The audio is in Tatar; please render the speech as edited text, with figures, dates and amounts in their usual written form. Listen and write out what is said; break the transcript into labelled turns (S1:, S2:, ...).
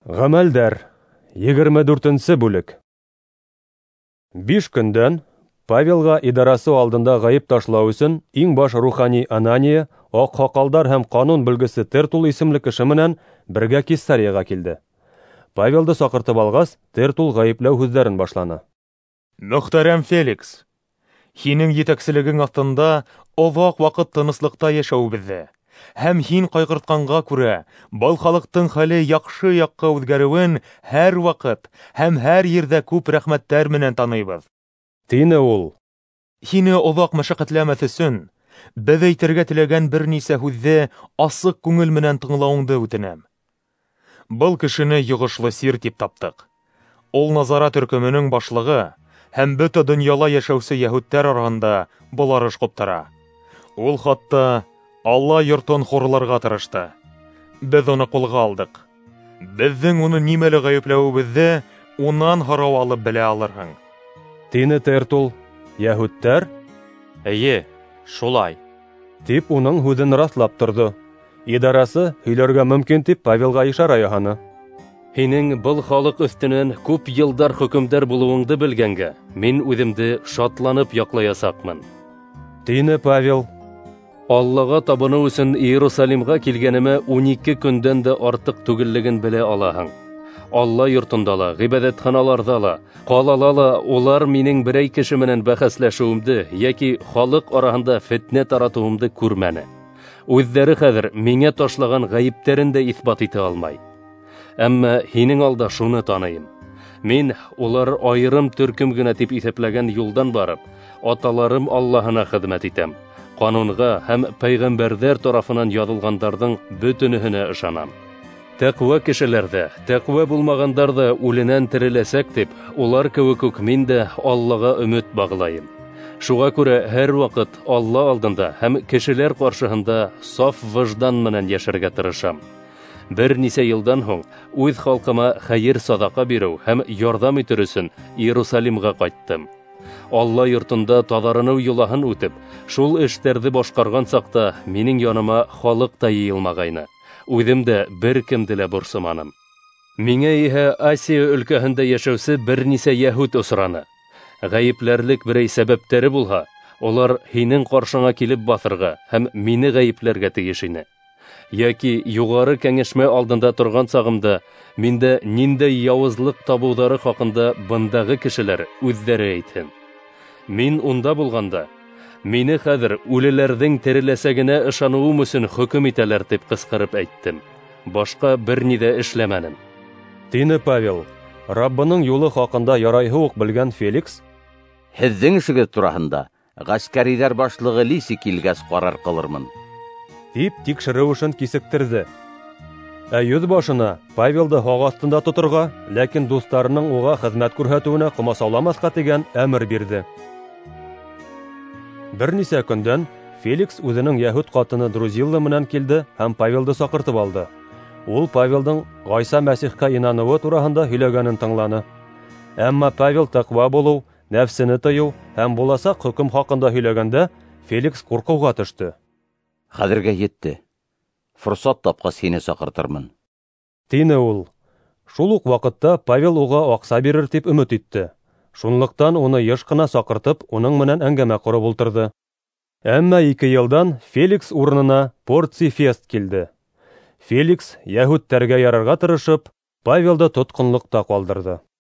S1: Гамәлдәр. 24-нче бүлек. 5 көндән Павелга идарасы алдында гаеп ташлау өчен иң баш рухани Анания, ак хакалдар һәм канун белгесе Тертул исемле кеше менән бергә Кесарияга килде. Павелды сакыртып алгач, Тертул гаепләү сүзләрен башланы.
S2: Мөхтәрәм Феликс, һинең җитәкчелегең астында озак вакыт тыныслыкта яшәүбезне һәм һин кайгыртканга күрә, был халыктың хәле яхшы якка үзгәрүен һәр вакыт һәм һәр җирдә күп рәхмәттәр менән таныйбыз.
S1: Тине ул.
S2: Һине озак мәшәкатьләмәс өчен, без әйтергә теләгән бернисә һүзне асык күңел менән тыңлауыңды үтенәм. Был кешене йогышлы сир дип таптык. Ул Назара төркеменең башлыгы һәм бөтә дөньяла яшәүче яһүдләр арасында буларыш куптара. Ул хатта Алла йортын хурларга тырышты. Без уны кулга алдык. Безнең уны нимәле гаепләүебезне унан һорау алып белә алырһың.
S1: Тине Тертул. Яһүдләр?
S3: Әйе, шулай.
S1: Дип уның һүзен раслап торды. Идарасы һөйләргә мөмкин дип Павелга ишара яһаны.
S4: Һинең был халык өстенән күп елдар хөкемдар булуыңды белгәнгә, мин үземде шатланып яклаячакмын.
S1: Тине Павел.
S4: Аллага табыну өчен Иерусалимга килгәнемә 12 көндән дә артык түгеллеген белә алаһың. Алла йортында ла, гыйбадәтханаларда ла, калала ла улар минең берәй кеше менән бәхәсләшүемде яки халык араһында фитнә таратуымды күрмәне. Үзләре хәзер миңа ташлаган гаептәрен дә исбат итә алмай. Әмма һинең алда шуны таныйм. Мин улар айрым төркем генә дип исәпләгән юлдан барып, аталарым Аллаһына хезмәт итәм. Канунга һәм пәйгамбәрләр тарафынан язылгандардың бөтенеһенә ышанам. Тәкъва кешеләрдә, тәкъва булмагандарда үленән тереләсәк дип, улар кебек үк мин дә Аллага өмет баглайым. Шуңа күрә һәр вакыт Алла алдында һәм кешеләр каршыһында саф вождан менән яшәргә тырышам. Бернисә елдан һуң үз халкыма хәер садака бирү һәм ярдәм итер өчен Иерусалимга кайттым. Алла йортында тадарыну юлаһын үтеп, шул эштәрде башкарган сакта минең яныма халык та йыелмагайны. Үзем дә беркемде лә борсыманым. Миңа иһә Асия өлкәһендә яшәүче бернисә яһүд осраны. Гаепләрлек берәй сәбәптәре булһа, улар һинең каршыңа килеп басырга һәм мине гаепләргә тиеш ине. Яки югары кәңәшмә алдында торган сагымда миндә ниндәй явызлык табудары хакында бындагы кешеләр үзләре әйтһен. Мин унда булганда, мине хәзер үлеләрнең тереләсәгенә ышануым өчен хөкем итәләр дип кычкырып әйттем. Башка берни дә эшләмәдем.
S1: Тине Павел. Раббының юлы хакында ярайһы ук белгән Феликс.
S5: Һеҙҙең эшегеҙ тураһында ғәскәриләр башлығы Лиси килгәс ҡарар ҡылырмын.
S1: Дип тикшереү эшен кисектерҙе. Ә йөҙ башына Павелды һаҡ аҫтында тоторға, ләкин дуҫтарының уға хеҙмәт күрһәтеүенә ҡомасауламаҫҡа тигән әмер бирҙе. Бернисә көндән Феликс үҙенең яһүд ҡатыны Друзилла менән килде һәм Павелды саҡыртып алды. Ул Павелдың Ғайса Мәсихкә инаныуы тураһында һөйләгәнен тыңланы. Әммә Павел тәҡва булыу, нәфсене тыйыу һәм буласаҡ хөкөм хаҡында һөйләгәндә Феликс ҡурҡыуға төштө.
S5: Хәҙергә етте. Форсат тапҡас һине саҡыртырмын.
S1: Тине ул. Шул уҡ ваҡытта Павел уға аҡса бирер тип өмөт итте. Шунлыҡтан уны йыш ҡына саҡыртып, уның менән әңгәмә ҡороп ултырҙы. Әммә 2 йылдан Феликс урынына Порций Фест килде. Феликс, яһүдтәргә ярарға тырышып, Павелды тотҡонлоҡта ҡалдырҙы.